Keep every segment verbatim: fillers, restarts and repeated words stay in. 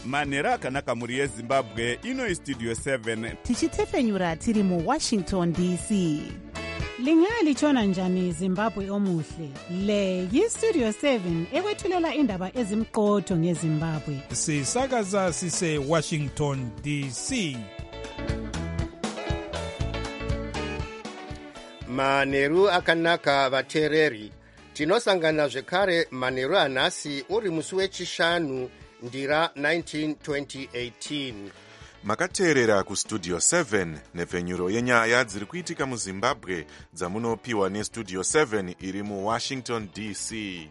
manhero akanaka mhuri yezimbabwe. Ino istudio seven tichitefenyura tiri muwashington D C. Lingalitshona njani Zimbabwe omuhle? Le yistudio seven ekwethulela indaba ezimqotho ngeZimbabwe. Sisakaza sise Washington D C. Manheru akanaka vateereri. Tinosangana zvekare manheru anhasi uri musi wechishanu ndira nineteen twenty eighteen. Makateerera kustudio seven nepfenyuro yenyaya dziri kuitika muZimbabwe dzamunopiwa nestudio seven iri muWashington D C.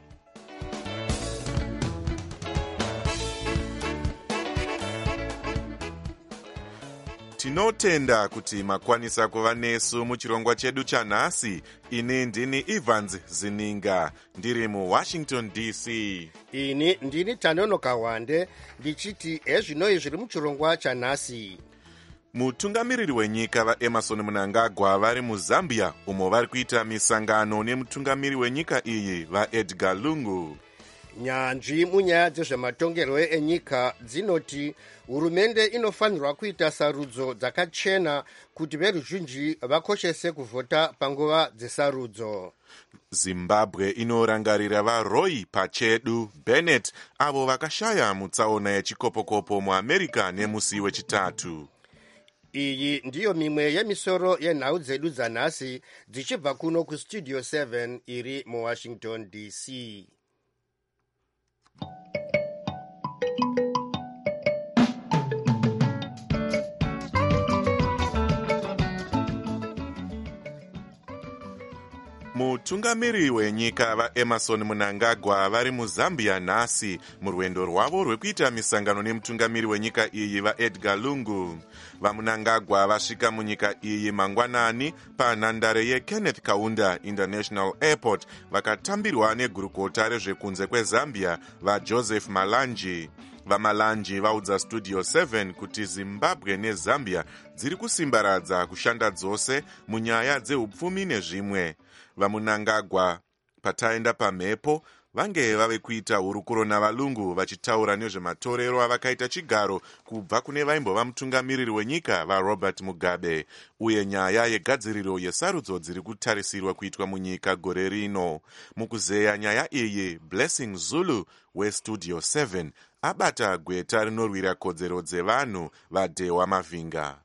Tinotenda kuti makwanisa kuva nesu muchirongwa chedu chanhasi. Ini ndini Evans Zininga ndiri muWashington D C. Ini ndini Tanonoka Wande ndichiti ezvinoi zviri muchirongwa chanhasi. Mutungamiriri wenyika vaEmerson Mnangagwa vari muZambia umo vari kuita misangano nemutungamiriri wenyika iyi vaEdgar Lungu. Nyanzvi munyaya dzezvematongerwo enyika dzinoti hurumende inofanirwa kuita sarudzo dzakachena kuti veruzhinji vakoshese kuvhota panguva dzesarudzo. Zimbabwe inorangarira vaRoy Pachedu Bennett avo vakashaya mutsaona yechikopokopo muAmerica nemusi wechitatu. Iyi ndiyo mimwe yemisoro yenhau dzedu dzanhasi dzichibva kuno kustudio seven iri muWashington D C. Mutungamiriri wenyika vaEmerson Mnangagwa vari muZambia nhasi murwendo rwavo rwekuita misangano nemutungamiriri wenyika iyi vaEdgar Lungu. VaMnangagwa vasvika munyika iyi mangwanani panhandare yeKenneth Kaunda International Airport vakatambirwa negurukota rezvekunze kweZambia vaJoseph Malanji. VaMalanji vaudza studio seven kuti Zimbabwe neZambia dziri kusimbaradza kushanda dzose munyaya dzeupfumi nezvimwe. VaMnangagwa pataenda pamhepo vange vave kuita hurukuro navalungu vachitaura nezvematorero avakaita chigaro kubva kune vaimbova mutungamiriri wenyika vaRobert Mugabe uye nyaya yegadziriro yesarudzo dziri kutarisirwa kuitwa munyika gore rino. Mukuzeya nyaya iyi, Blessing Zulu westudio seven abata gweta rinorwira kodzero dzevanhu vaDhewa Mavhinga.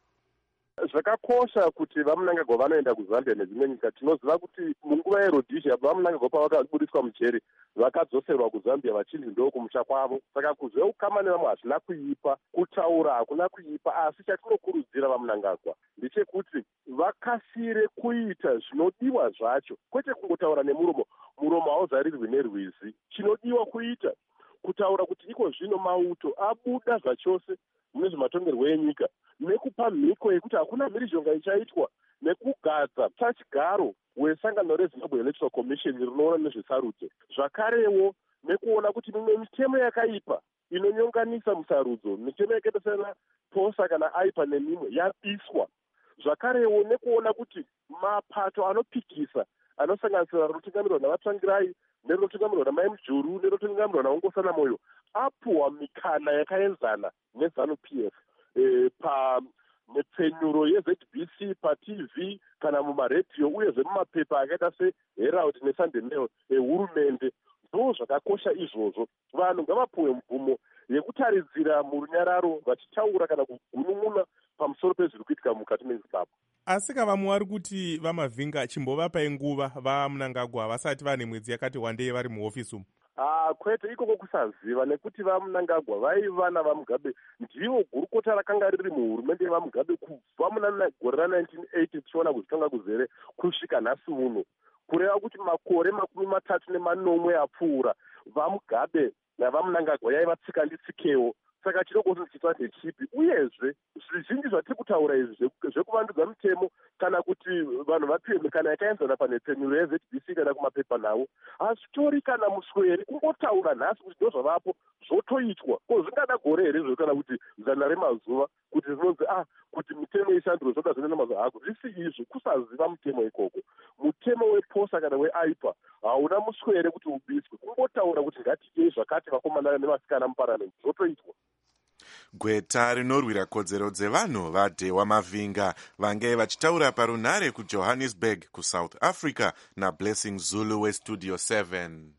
Zvakakosha kuti vaMnangagwa vanoenda kuZambia nedzimwe nyika. Tinoziva kuti munguva yeRhodesia vaMnangagwa pavakabudiswa mujeri vakadzoserwa kuZambia vachinzi ndo kumusha kwavo. Saka kuzveukama nevamwe hazvina kuipa, kutaura hakuna kuipa, asi chatinokurudzira vaMnangagwa ndechekuti vakasire kuita zvinodiwa zvacho, kwete kungotaura nemuromo. Muromo hauzarirwi nerwizi. Chinodiwa kuita kutaura kuti iko zvino mauto abuda zvachose mune zvematongerwo enyika, nekupa mhiko yekuti hakuna mhirizhonga ichaitwa, nekugadza pachigaro wesangano reZimbabwe Electoral Commission rinoona nezvesarudzo. Zvakarewo nekuona kuti mimwe mitemo yakaipa inonyonganisa musarudzo, mitemo yakaita sana posa kana aipa nemimwe yabiswa. Zvakarewo nekuona kuti mapato anopikisa anosanganisira rinotungamirwa navaTsangirai, nerinotungamirwa naMai Mujuru, nerinotungamirwa naOngosana Moyo apuwa mikana yakaenzana neZanu-P F e, pa nepfenyuro yeZ B C paT V kana mumaredhiyo uyezve mumapepa akaita seHerald neSunday Mail ehurumende. Ndo zvakakosha izvozvo. Vanhu ngavapuwe mvumo yekutaridzira murunyararo vachitaura kana kugunun'una pamusoro pezviri kuitika mukati meZimbabwe. Asi kavamwe vari kuti vaMavhinga chimbovapai nguva vaMnangagwa vasati vane mwedzi yakati wandei vari muhofisi umu? Ah, kwete ikoko kusaziva, nekuti vaMnangagwa vaiva navaMugabe ndivo gurukota rakanga riri muhurumende yevaMugabe kubva muna gore ra1980 tichiona kuzvitonga kuzere kusvika nhasi uno, kureva kuti makore makumi matatu nemanomwe apfuura vaMugabe navaMnangagwa yaiva tsika nditsikewo. Saka chinogona kuchiitwa ndechipi, uyezve zvizhinji zvatiri kutaura izvi zvekuvandudza mitemo kana kuti vanhu vapiwe mikana yakaenzana panhepfenyuro yeZ B C kana kumapepa nawo hazvitori kana musweri, kungotaura nhasi kuti ndo zvavapo zvotoitwa. Ko zvingada gore here izvo kana kuti zana remazuva kuti zinonzi ah kuti mitemo ishandurwe zvoda zvinoenda mazuva ako? Zvisi izvo kusaziva mutemo ikoko. Mutemo weposa kana weaipa hauna muswere kuti ubiswe, kungotaura kuti ngatiitei zvakati vakomana nevasikana muparamende zvotoitwa. Gweta rinorwira kodzero dzevanhu vadhewa Mavhinga vange vachitaura parunare kuJohannesburg kuSouth Africa naBlessing Zulu weStudio seven.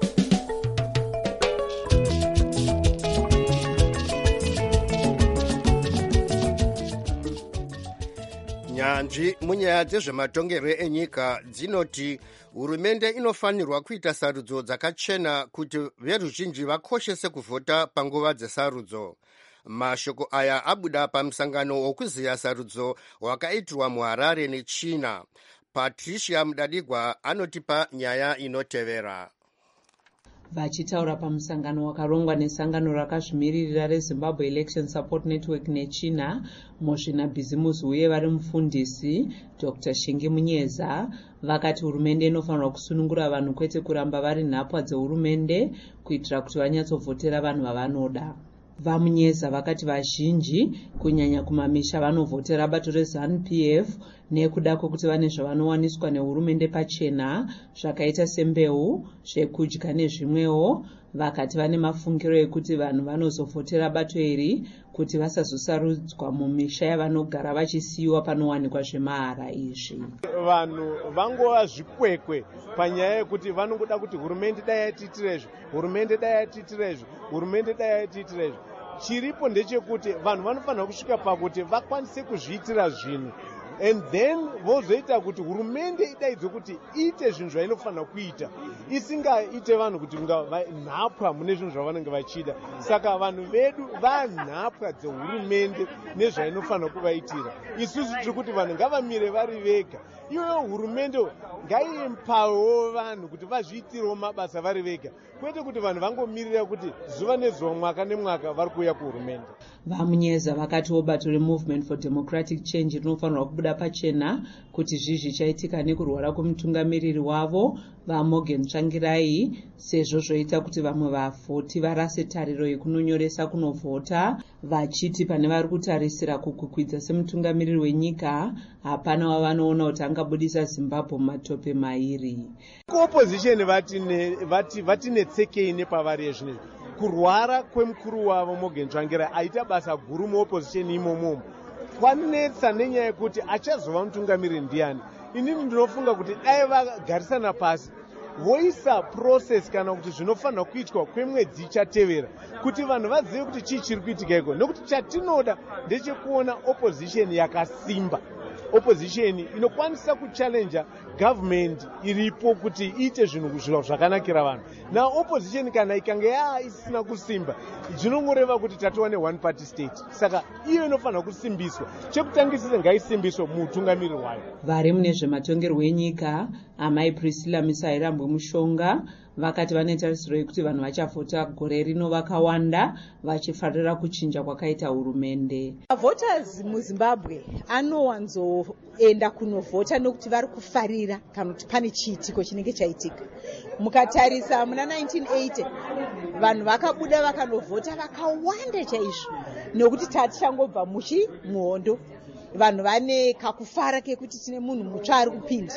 Nyanzvi munyaya dzezvematongerwo enyika dzinoti hurumende inofanirwa kuita sarudzo dzakachena kuti veruzhinji vakoshese kuvhota panguva dzesarudzo. Mashoko aya abuda pamusangano wokuziya sarudzo wakaitirwa muHarare neChina. Patricia Mudadigwa anotipa nyaya inotevera. Vachitaura pamusangano wakarongwa nesangano rakazvimiririra reZimbabwe Election Support Network nechina, Mozvina Bhizimusi uye vari mufundisi Doctor Shingi Munyeza vakati hurumende inofanirwa kusunungura vanhu kwete kuramba vari nhapwa dzehurumende kuitira kuti vanyatsovhotera vanhu vavanoda. Vamunyeza vakati vazhinji kunyanya kumamisha vanovhotera bato reZANU P F nekuda kwekuti vane zvavanowaniswa nehurumende pachena zvakaita sembeu, zvekudya nezvimwewo. Vakati vane mafungiro ekuti vanhu vanozovhotera bato iri kuti vasazosarudzwa mumisha yavanogara vachisiyiwa panowanikwa zvemahara izvi. Vanhu vangova zvikwekwe panyaya yekuti vanongoda kuti hurumende dai yatiitirezvo, hurumende dai yatiitirezvo, hurumende dai yatiitirezvo. Chiripo ndechekuti vanhu vanofanira kusvika pakuti vakwanise kuzviitira zvinhu and then vozoita kuti hurumende idaidzwe kuti iite zvinhu zvainofanira kuita, isingaite vanhu kuti nhapwa mune zvinhu zvavanenge vachida. Saka vanhu vedu vanhapwa dzehurumende nezvainofanira kuvaitira. Isusu tiri kuti vanhu ngavamire vari vega, iyoyo hurumende ngaiimpawo vanhu kuti vazviitirewo mabasa vari vega, kwete kuti vanhu vangomirira kuti zuva nezuva mwaka nemwaka vari kuuya kuhurumende. Vamunyeza vakatiwo bato reMovement for Democratic Change rinofanirwa kubuda pachena kuti zvizvi chaitika nekurwara kwemutungamiriri wavo vaMorgan Tsvangirai, sezvo zvoita kuti vamwe vavhoti varase tariro yekunonyoresa kunovhota, vachiti pane vari kutarisira kukwikwidza semutungamiriri wenyika hapana wavanoona kuti angabudisa Zimbabwe mumatope mairi. Opposition vati netsekei nepavari yezvinezvi. Kurwara kwemukuru wavo Morgan Tsvangirai aita basa guru muopposition imomo kwanetsa nenyaya yekuti achazova mutungamiriri ndiani. Inini ndinofunga kuti dai vagarisana pasi voisa process kana kuti zvinofanira kuitwa kwemwedzi ichatevera kuti vanhu vazive kuti chii chiri kuitika iko, nekuti chatinoda ndechekuona opposition yakasimba, opposition inokwanisa kuchallenge government iripo kuti iite zvinhu zvakanakira vanhu. Na opposition kana ikange ya isina kusimba zvinongoreva kuti tatova ne one party state. Saka iyo inofanira kusimbiswa. Chekutangisira ngaisimbiswe mutungamiriri wayo. Vari mune zvematongerwo enyika amai Priscilla Misairambwe Mushonga vakati vane tarisiro yekuti vanhu vachavhota gore rino vakawanda vachifarira kuchinja kwakaita hurumende. Voters muZimbabwe anowanzoenda kunovhota nokuti vari kufarira kana kuti pane chiitiko chinenge chaitika. Mukatarisa muna nineteen eighty vanhu vakabuda vakanovhota vakawanda chaizvo nokuti tatichangobva muchi muhondo. Vanhu vane kakufara kekuti tine munhu mutsva ari kupinda.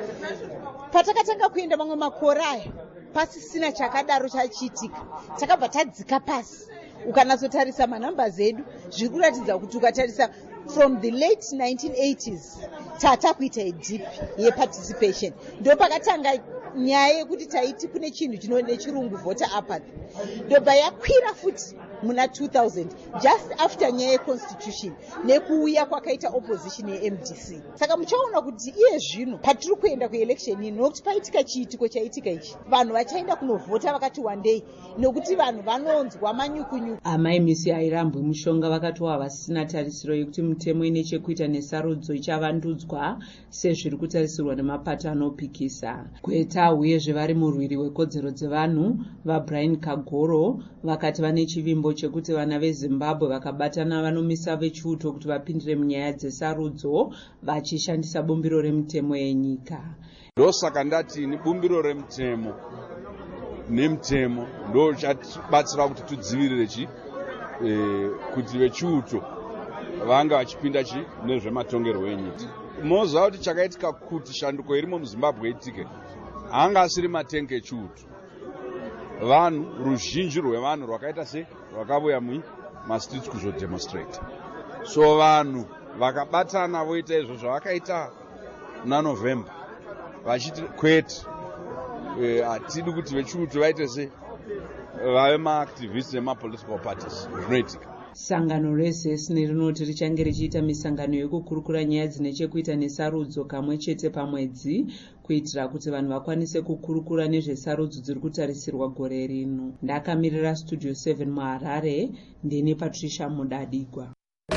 Patakatanga kuenda mamwe makore aya pasisina chakadaro chachiitika, takabva tadzika pasi. Ukanatsotarisa manhamba edu zviri kuratidza kuti ukatarisa from the late nineteen eighties tata kuita idip yeparticipation. Ndo pakatanga nyaya yekuti taiti kune chinhu chinode chirungu voter apathy. Ndobva yakwira futi muna two thousand just after nyaya yeconstitution nekuuya kwakaita opposition yeM D C. Saka muchaona kuti iye zvino patiri kuenda kuelection ino nokuti paitika chiitiko chaitika ichi vanhu vachaenda kunovhota vakati wandei nokuti vanhu vanonzwa manyukunyuku. Amai Misi Airambwe Mushonga vakatova vasina tarisiro yekuti mutemo ine chekuita nesarudzo ichavandudzwa sezviri kutarisirwa nemapato anopikisa. Gweta uyezve vari murwiri wekodzero dzevanhu vaBrian Kagoro vakati vane chivimbo chekuti vana veZimbabwe vakabatana vanomisa vechiuto kuti vapindire munyaya dzesarudzo vachishandisa bumbiro remutemo yenyika. Ndosaka ndati ni bumbiro remutemo nemutemo ndo chatibatsira kuti tudzivirire chi e, kuti vechiuto vanga vachipinda chi nezvematongerwo enyika. Moza kuti chakaitika kuti shanduko irimo muZimbabwe itike hanga asiri matenge echiuto. Vanhu ruzhinji rwevanhu rwakaita se rwakabuya mastreets kuzodemonstrate. So vanhu vakabatana voita izvo zvavakaita nanovember vachiti kwete hatidi kuti vechiuto vaite se vave maactivists emapolitical parties zvinoitika. Sangano rezesni rinoti richange richiita misangano yekukurukura nyaya dzine chekuita nesarudzo kamwe chete pamwedzi kuitira kuti vanhu vakwanise kukurukura nezvesarudzo dziri kutarisirwa gore rino. Ndakamirira Studio seven muHarare, ndini Patricia Mudadigwa.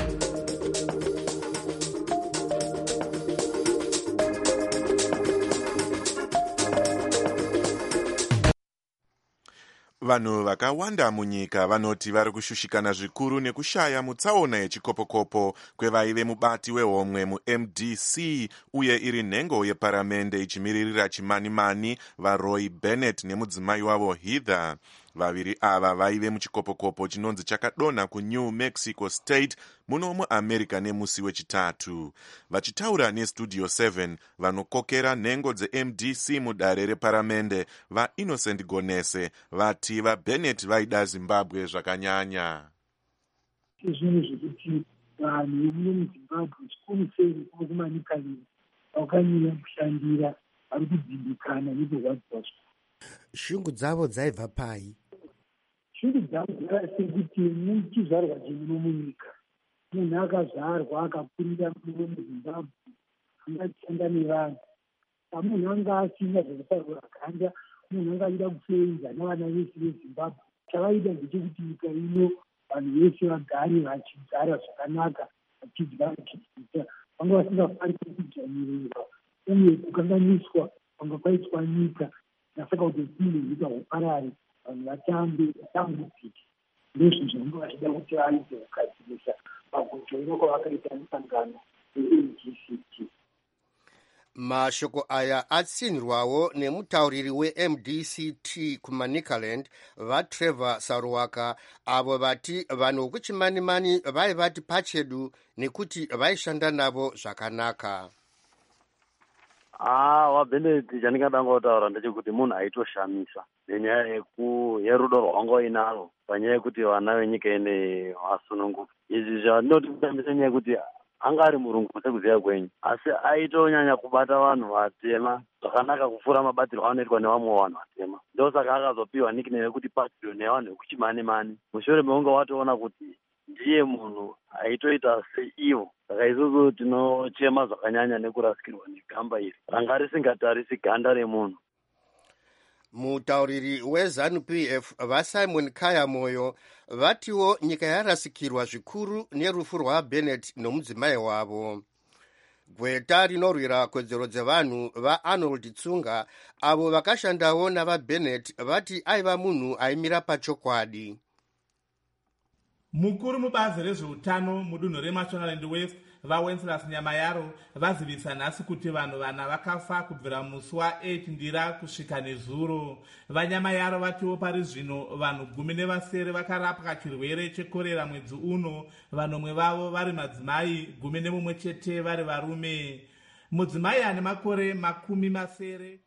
Vanhu vakawanda munyika vanoti vari kushushikana zvikuru nekushaya mutsaona yechikopokopo kwevaive mubati wehomwe muM D C uye iri nhengo yeparamende ichimiririra chimanimani vaRoy Bennett nemudzimai wavo Heather. Vaviri ava vaive muchikopokopo chinonzi chakadonha kuNew Mexico State muno muAmerica nemusi wechitatu. Vachitaura neStudio seven vanokokera nhengo dzeM D C mudare reparamende vaInnocent Gonese vati vaBennett vaida Zimbabwe zvakanyanya. Zvinhu zvekuti vanhu vemuno muZimbabwe chikuru sei kumanikani vakanyanya kushandira vari kudzimbikana nezvorwadziwa. Shungu dzavo dzaibva pai? Shungu dzavo dzasekuti muchizvarwa chemuno munyika munhu akazvarwa akakurira muno muZimbabwe angashanda nevanhu pamunhu anga asina zvekusarura ganda munhu anga aida kusevenza navana vese veZimbabwe. Chavaida ndechekuti nyika ino vanhu vese vagare vachigara zvakanaka vachidya vachiita vanga vasingafaniri kudzvanyirwa uye kukanganiswa vanga kwaitwa nyika nasaka kuti zvinhu zvita uparare vanhu vatambe vatambudzike ndizvo zvanga vachida kuti vaite kugadzirisa maguto inoko vakaita musangano weM D C T. Mashoko aya atsinirwawo nemutauriri weM D C T kuManicaland vaTrevor Saruwaka avo vati vanhu vokuchimanimani vai vati pachedu nekuti vaishanda navo zvakanaka. Ah, waBennett chandingada ngotaura ndechekuti munhu aitoshamisa nenyaya yerudo rwangu inaro panyaya yekuti vana venyika ine vasununguka. Izvi zvandinoti kushamisa nyaya yekuti anga ari murungu sekuziya kwenyu, asi aitonyanya kubata vanhu vatema zvakanaka kupfuura mabatirwo anoitwa nevamwe vanhu vatema. Ndosaka akazopiwa nickname yekuti patriot nevanhu vekuchimanimani. Mushure meunge watoona kuti ndiye munhu aitoita seivo. Saka isusu tinochema zvakanyanya nekurasikirwa negamba iri ranga risingatarisi ganda remunhu. Mutauriri weZANU P F vaSimon Kaya Moyo vatiwo nyika yarasikirwa zvikuru nerufu rwaBennett nomudzimai wavo. Gweta rinorwira kodzero dzevanhu vaArnold Tsunga avo vakashandawo navaBennett vati aiva munhu aimira pachokwadi. Mukuru mubazi rezveutano mudunhu reMashonaland West vaWenceslas Nyamayaro vazivisa nhasi kuti vanhu vana vakafa kubvira musi wa8 ndira kusvika nezuro. VaNyamayaro vatiwo pari zvino vanhu gumi nevasere vakarapwa chirwere chekorera mwedzi uno, vanomwe vavo vari madzimai gumi nemumwe chete vari varume. Mudzimai ane makore makumi masere.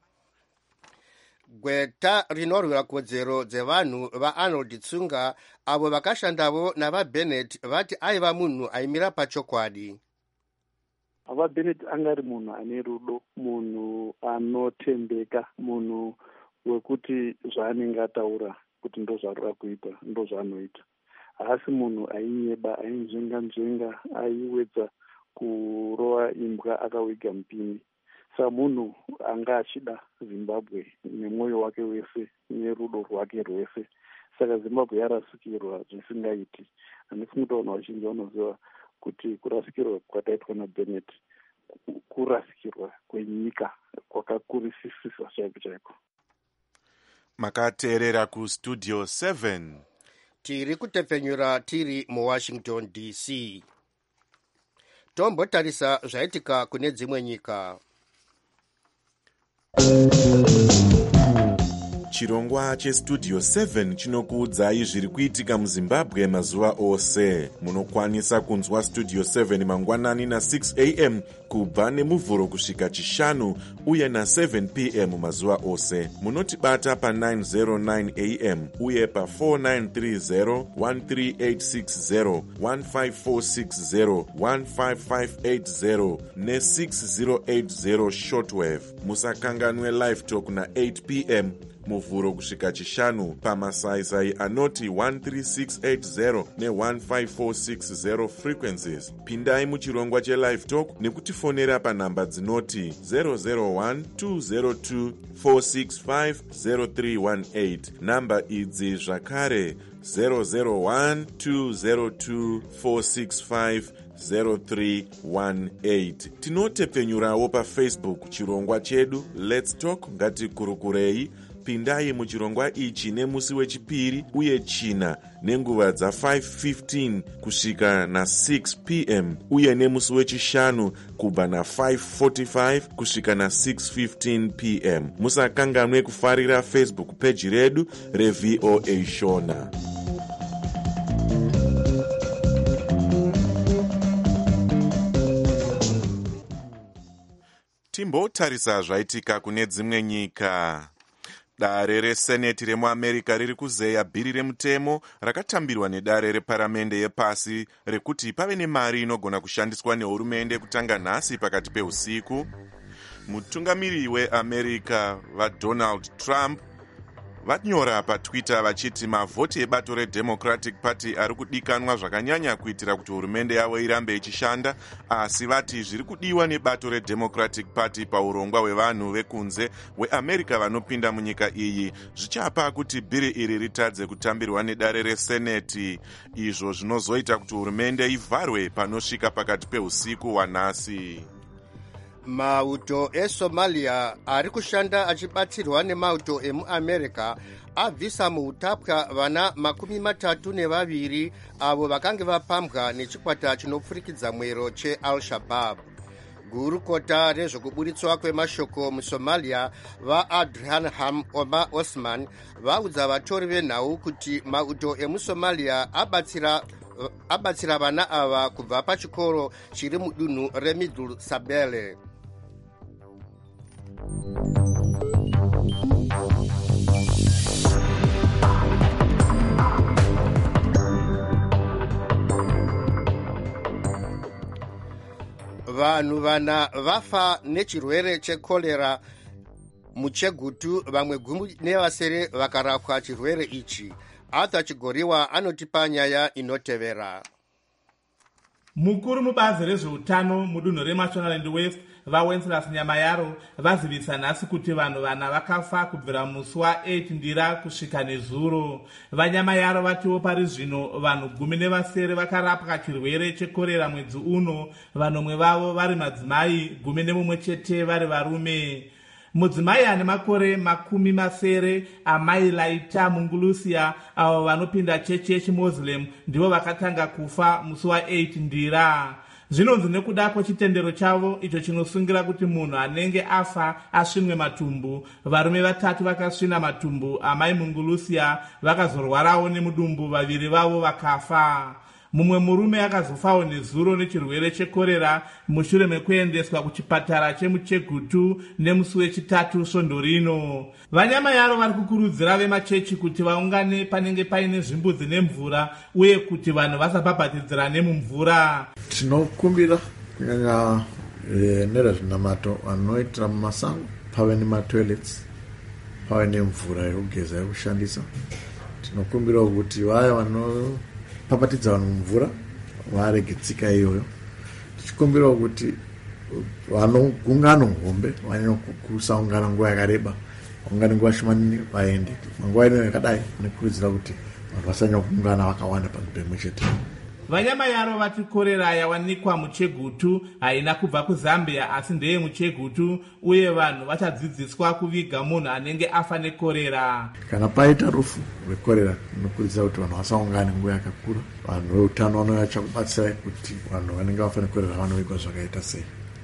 Gweta rinorwira kodzero dzevanhu vaArnold Tsunga avo vakashandawo navaBennett vati aiva munhu aimira pachokwadi. VaBennett anga ari munhu ane rudo, munhu anotendeka, munhu wekuti zvaanenge ataura kuti ndo zvarura kuita ndo zvaanoita. Haasi munhu ainyeba, ainzvenga nzvenga, aiwedza kurova imbwa akawiga mupini. Sa munhu anga achida Zimbabwe nemwoyo wake wese nerudo rwake rwese. Saka Zimbabwe yarasikirwa zvisingaiti. Handifuni kuti vanhu vazhinji vanoziva kuti kurasikirwa kwataitwa naBennett kurasikirwa kwenyika kwakakurisisisa chaiko chaiko. Makateerera kuStudio seven. Tiri kutepfenyura tiri muWashington D C. Tombotarisa zvaitika kune dzimwe nyika. Chirongwa cheStudio seven chinokuudzai zviri kuitika muZimbabwe mazuva ose. Munokwanisa kunzwa Studio seven mangwanani na six a m kubva nemuvhuro kusvika chishanu uye na7 p m mazuva ose. Munotibata pa nine oh nine a m uye pa four nine three zero, one three eight six zero, one five four six zero, one five five eight zero ne six zero eight zero shortwave. Musakanganwe live talk na eight p m muvhuro kusvika chishanu pamasaisai anoti one three six eight zero ne one five four six zero frequencies. Pindai muchirongwa chelive talk nekutifonera panhamba dzinoti zero zero one two zero two four six five zero three one eight. Namba idzi zvakare zero zero one two zero two four six five zero three one eight. Tinotepfenyurawo pafacebook chirongwa chedu Let's Talk ngatikurukurei. Pindai muchirongwa ichi nemusi wechipiri uye china nenguva dza five fifteen kusvika na six p m uye nemusi wechishanu kubva na five forty-five kusvika na six fifteen p m. Musakanganwe kufarira Facebook page redu reV O A Shona. Timbotarisa zvaitika kune dzimwe nyika. Dare reseneti remuamerica riri kuzeya bhiri remutemo rakatambirwa nedare reparamende yepasi rekuti pave nemari inogona kushandiswa nehurumende kutanga nhasi pakati peusiku. Mutungamiri weamerica vaDonald Trump vanyora patwitter vachiti mavhoti ebato redemocratic party ari kudikanwa zvakanyanya kuitira kuti hurumende yavo irambe ichishanda, asi vati zviri kudiwa nebato redemocratic party paurongwa hwevanhu vekunze weamerica vanopinda munyika iyi zvichapa kuti bhiri iri ritadze kutambirwa nedare reseneti, izvo zvinozoita kuti hurumende ivharwe panosvika pakati peusiku wanhasi. Mauto eSomalia ari kushanda achibatsirwa nemauto emuamerica abvisa muutapwa vana makumi matatu nevaviri avo vakange vapambwa nechikwata chinopfurikidza mwero cheAl-Shabaab. Gurukota rezvokuburitswa kwemashoko muSomalia vaAdrianham Omar Osman vaudza vatori venhau kuti mauto emuSomalia abatsira abatsira vana ava kubva pachikoro chiri mudunhu reMiddle Sabele. Vanhu vana vafa nechirwere chekolera muchegutu, vamwe gumi nevasere vakarapwa chirwere ichi. Arthur Chigoriwa anotipa nyaya inotevera. Mukuru mubazi rezveutano mudunhu reMashonaland West vaWenceslas Nyamayaro vazivisa nhasi kuti vanhu vana vakafa kubvira musi wa8 ndira kusvika nezuro. VaNyamayaro vatiwo pari zvino vanhu gumi nevasere vakarapwa chirwere chekorera mwedzi uno, vanomwe vavo vari madzimai, gumi nemumwe chete vari varume. Mudzimai ane makore makumi masere amai Laita Mungulusia avo vanopinda chechi yechiMuslim ndivo vakatanga kufa musi wa8 ndira. Zvinonzi nekuda kwechitendero chavo icho chinosungira kuti munhu anenge afa asvinwe matumbu. Varume vatatu vakasvina matumbu amai Mungulusia vakazorwarawo nemudumbu, vaviri vavo vakafa. Mumwe murume akazofawo nezuro nechirwere chekorera mushure mekuendeswa kuchipatara chemuchegutu nemusi wechitatu svondo rino. VaNyamayaro vari kukurudzira vemachechi kuti vaungane panenge paine zvimbudzi nemvura uye kuti vanhu vasabhabhatidzirane mumvura. Tinokumbira kunyanya e, nerazvinamato anoitira mumasango pave nematoilets, pave nemvura yekugeza yekushandisa. Tinokumbira kuti vaya vano papatidza vanhu mumvura varege tsika iyoyo. Tichikumbira kuti vanogungano hombe vanenge kusaungana nguva yakareba, ungane nguva shomani vaende. Manguva ino yakadai nekurudzira kuti vanhu vasanyanya kugungana vakawanda panzvimbo imwe chete. VaNyamayaro vati korera yawanikwa muchegutu haina kubva kuZambia asi ndeye muchegutu, uye vanhu vachadzidziswa kuviga munhu anenge afa nekorera. Kana paita rufu rwekorera tinokurudzira kuti vanhu vasaungane nguva yakakura. Vanhu veutano vanouya kubatsira kuti vanhu vanenge vafa nekorera vanovigwa zvakaita sei.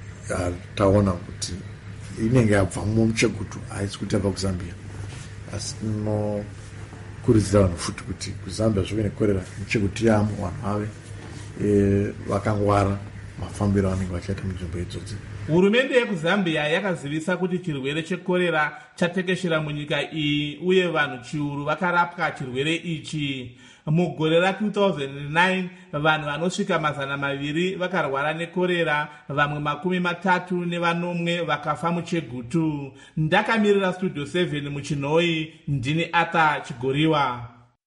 Taona kuti inenge yabva muchegutu, haisi kuti yabva kuZambia. Asi tinokurudzira vanhu futi kuti kuZambia zvive nekorera muchegutu yamo vanhu vave e, vakangwara mafambiro anenge vachaita munzvimbo idzodzi. Hurumende yekuzambia yakazivisa kuti chirwere chekorera chatekeshera munyika iyi uye vanhu chiuru vakarapwa chirwere ichi. Mugore ra two thousand nine vanhu vanosvika mazana maviri vakarwara nekorera, vamwe makumi matatu nevanomwe vakafa muchegutu. Ndakamirira Studio seven muchinoi, ndini Ata Chigoriwa.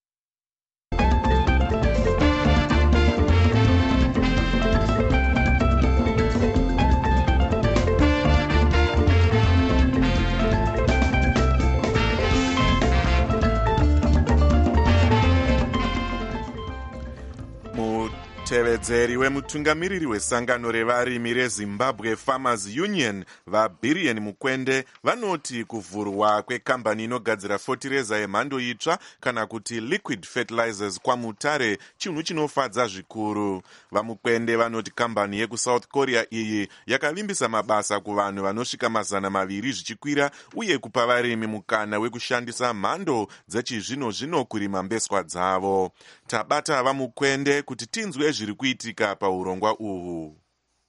Mutevedzeri wemutungamiriri wesangano revarimi reZimbabwe Farmers Union vaBirian Mukwende vanoti kuvhurwa kwekambani inogadzira fotireza yemhando itsva kana kuti liquid fertilizers kwaMutare chinhu chinofadza zvikuru. VaMukwende vanoti kambani yekuSouth Korea iyi yakavimbisa mabasa kuvanhu vanosvika mazana maviri zvichikwira uye kupa varimi mukana wekushandisa mhando dzechizvino zvino kurima mbeswa dzavo. Tabata VaMukwende kuti tinzwe zviri kuitika paurongwa uhu.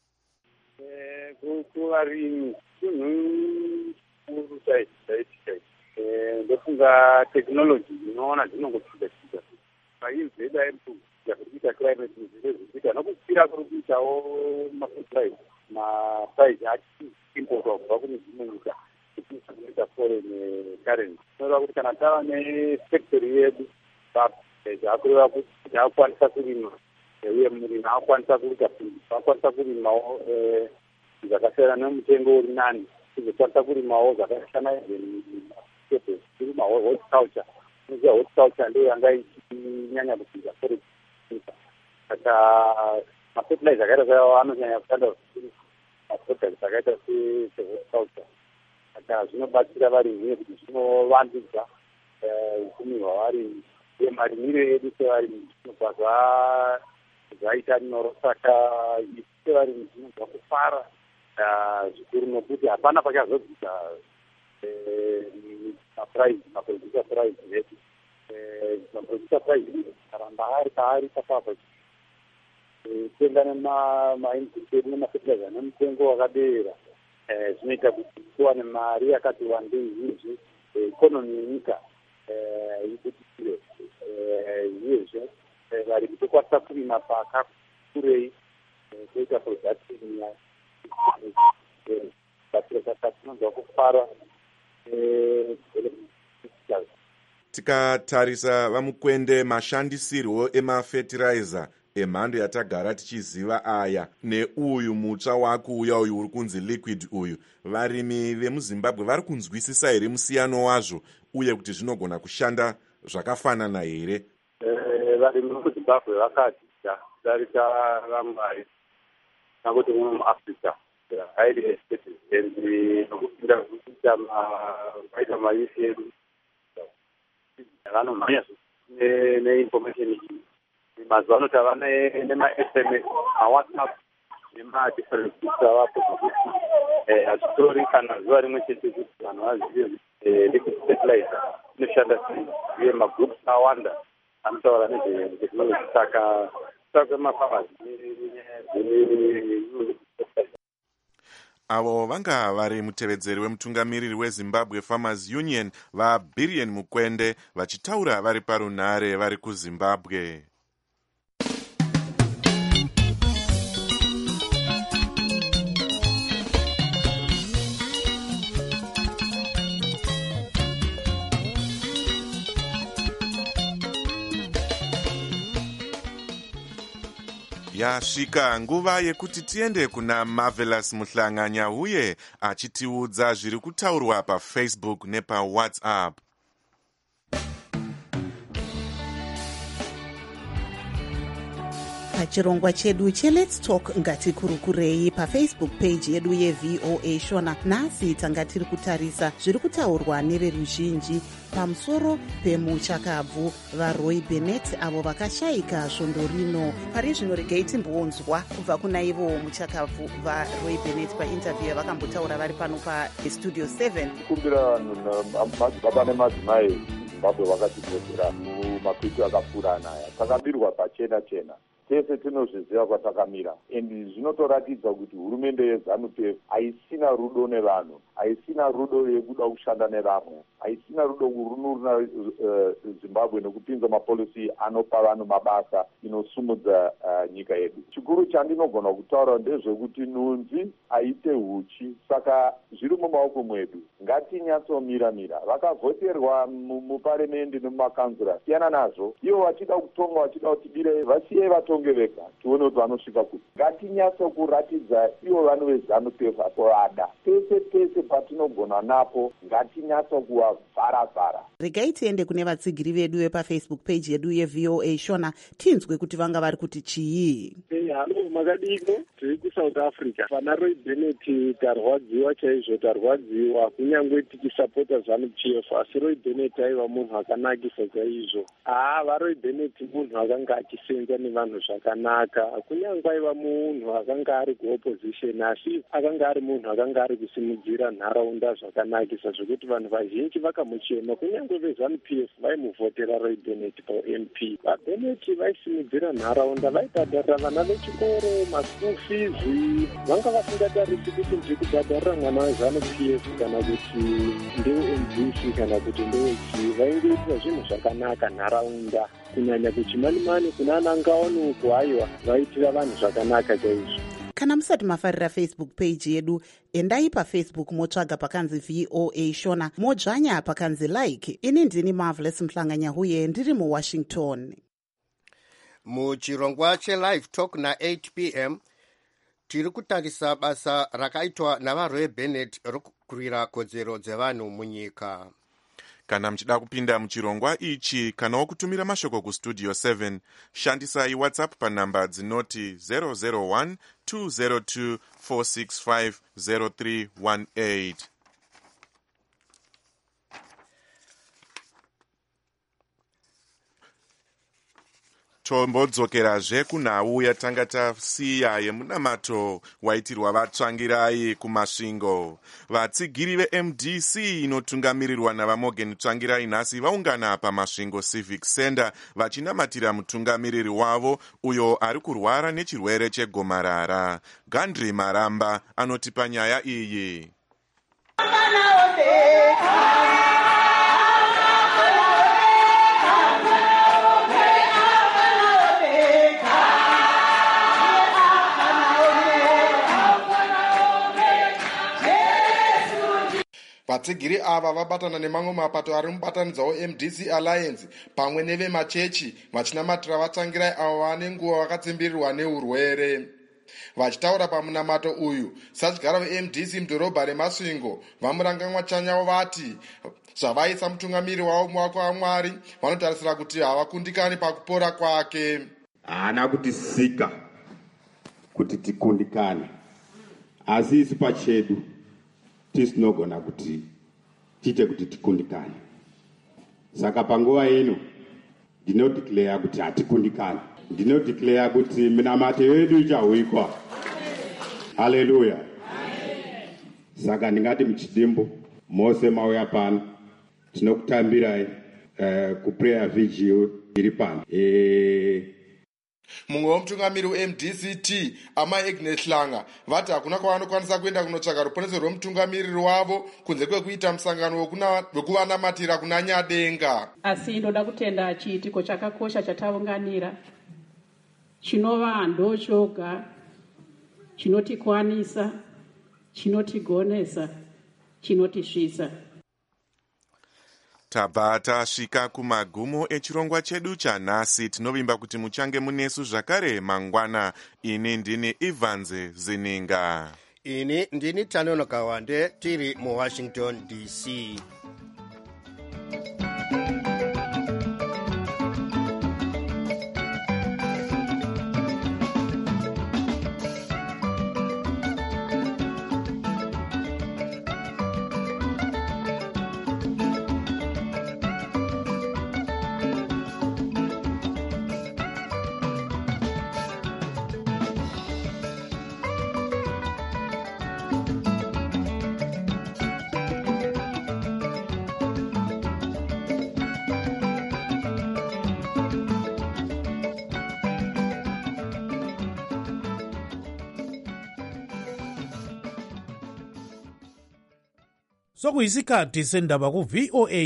Kuvarimi chinhu chikuru chaitika ndofunga tekinoloji inoona dzinongopfida-fida paizveda irikuita kurikuita climate zvirikuita nokukwira kuri kuitawo mafertilizer maprice achiimportwa kubva kune dzimwe nyika ekuita foreign currency. Inoreva kuti kana tava nefactory yedu zvakureva kuti taakukwanisa kurima uye murimi akwanisa kuita akwanisa kurimawo zvakasiyana nemutengo uri nani, kuzokwanisa kurimawo zvakasiyana kurima horticulture. Inoziva horticulture ndiyo yanga ichinyanya kupinda forest. Saka mafertilizer akaita sawo anonyanya kushanda maproducts akaita sehorticulture. Saka zvinobatsira varimi kuti zvinovandudzwa upfumi hwavarimi uye marimiro edu sevarimi zvinobva zvaita nyoro. Saka sevarimi zvinobva kufara zvikuru nokuti hapana pachazodzika maprice maproducer price edu. Maproducer price aramba ari paari papapa kuenda nemainput edu nemafertilizer nemutengo wakadera zvinoita kuti tiwane mari yakati wandei zhinji ikonomi yenyika ikutikire. Izvezvo varimi tokwanisa kurima pakakurei toita production batsira saka tinonzwa kufara. Tikatarisa VaMukwende mashandisirwo emafertilizer emhando yatagara tichiziva aya neuyu mutsva wakuuya uyu uri kunzi liquid uyu, varimi vemuZimbabwe vari kunzwisisa here musiyano wazvo uye kuti zvinogona kushanda zvakafanana here? Varimi vemuZimbabwe vakadzidza kudarika vamwe nakuti muno muAfrica highly educated and nokupinda kuita vaita maisi edu vanomhanya neinformation iyi. Mazuva ano tava nema-S M S, mawhatsapp nema-different groups avapo zvokuti hazvitori kana zuva rimwe chete kuti vanhu vazive liquid fertilizer inoshanda sei uye magroups awanda anotaura nezvetechnology. Saka saka mafamazi avo vanga vari mutevedzeri wemutungamiriri weZimbabwe Farmers Union vaBirian Mukwende vachitaura vari parunhare vari kuZimbabwe. Yasvika nguva yekuti tiende kuna Marvelous Muhlanganya uye achitiudza zviri kutaurwa paFacebook nepaWhatsApp. pachirongwa chedu cheLet's Talk ngatikurukurei pafacebook page yedu yeV O A Shona. Nhasi tanga tiri kutarisa zviri kutaurwa neveruzhinji pamusoro pemuchakabvu vaRoy Bennett avo vakashayika svondo rino. Pari zvino regai timbonzwa kubva kuna ivo muchakabvu vaRoy Bennett painterview yavakambotaura vari pano paStudio seven. Kumbira vanhu baba nemadzimai Zimbabwe vakatibvedzera mumakwikwi akapfuura anaya takambirwa pachena chena tese tinozviziva kwatakamira, and zvinotoratidza kuti hurumende yeZANU-P F haisina rudo nevanhu, haisina rudo yekuda kushanda nevamwe, haisina rudo kurunuruna uh, Zimbabwe nekupinza mapolisi anopa vanhu mabasa inosumudza uh, nyika yedu. Chikuru chandinogona kutaura ndezvekuti nunzi haite huchi, saka zviri mumaoko mwedu. Ngatinyatsomiramira. Vakavhoterwa muparliamendi nemumakanzura, siyana nazvo. Ivo vachida kutonga, vachida kuti bire vasiye vatonge vega, tione kuti vanosvika kuti. Ngatinyatsokuratidza ivo vanhu veZANU-P F apo vada. Pese pese patinogona napo, ngatinyatsokuwavhara-vhara. Regai tiende kune vatsigiri vedu vepafacebook page yedu yeVOA Shona, tinzwe kuti vanga vari kuti chii. Hey, halo, makadiko, tiri kuSouth Africa. Pana Roy Bennett tarwadziwa chaizvo, tarwadziwa kunyangwe tichisapota ZANU-P F, asi Roy Bennett aiva munhu akanakisa chaizvo. Ah, vaRoy Bennett munhu akanga achisenza nevanhu zvakanaka, kunyangwe aiva munhu akanga ari kuopposition, asi akanga ari munhu akanga ari kusimudzira nharaunda zvakanakisa zvokuti vanhu vazhinji vakamuchema, kunyangwe veZANU-P F vaimuvhotera Roy Bennett paU-M P. VaBennett vaisimudzira nharaunda, vaibhadharira vana vechikoro maschool fees, vanga vasingatarisi kuti ndiri kubhadharira mwana weZANU-P F kana kuti ndewe-M D C kana kuti ndewechii. Vaingoitira zvinhu zvakanaka nharaunda, kunyanya kuchimani-mani kuna Nangaonu uko, aiwa vaitira vanhu zvakanaka chaizvo. Kana musati mafarira Facebook page yedu, endai paFacebook motsvaga pakanzi VOA Shona, modzvanya pakanzi like. Ini ndini Marvelous Mhlanga-Nyahuye, ndiri muWashington. Muchirongwa cheLive Talk na eight p m tiri kutarisa basa rakaitwa navaRoy Bennett rokurwira kodzero dzevanhu munyika. Kana muchida kupinda muchirongwa ichi kana wokutumira mashoko kustudio seven, shandisai WhatsApp panhamba dzinoti zero zero one two zero two four six five zero three one eight. Tombodzokerazve kunhau yatanga tasiya yemunamato waitirwa vatsvangirai kumasvingo. Vatsigiri veM D C inotungamirirwa navaMorgan Tsvangirai nhasi vaungana pamasvingo Civic Center vachinamatira mutungamiriri wavo uyo ari kurwara nechirwere chegomarara. Gandri Maramba anotipa nyaya iyi. Vatsigiri ava vabatana nemamwe mapato ari mubatanidzawo M D C Alliance pamwe nevemachechi vachinamatira vatsangirai avo vane nguva vakatsimbirirwa neurwere. Vachitaura pamunamato uyu, sadyara veM D C mudhorobha remasvingo vamurangamwa chanyawo vati zvavaisa mutungamiri wavo muwako waMwari vanotarisira kuti havakundikani pakupora kwake. Haana kutisika kuti tikundikane, asi isu pachedu tisinogona kuti tiite kuti tikundikane. Saka panguva ino ndinodeclare kuti hatikundikane. Ndinodeclare kuti minamato yedu ichahwikwa. Haleluya. Saka ndingati muchidimbo mose mauya pano tinokutambirai uh, kuprayer vigil iri pano. Eh Mumwe womutungamiri weM D C T Ama Agnes Hlanga vati hakuna kwavanokwanisa kuenda kunotsvaga ruponeso rwemutungamiriri wavo kunze kwekuita musangano wekuvanamatira kuna Nyadenga. Asi ndoda kutenda chiitiko chakakosha chataunganira chinova ndochoga chinotikwanisa, chinotigonesa, chinotisvisa. Tabva tasvika kumagumo echirongwa chedu chanhasi. Tinovimba kuti muchange munesu zvakare mangwana. Ini ndini Ivanze Zininga. Ini ndini Tanono Kawande, tiri muWashington D C. sokuyisikhathi sendaba ku-V O A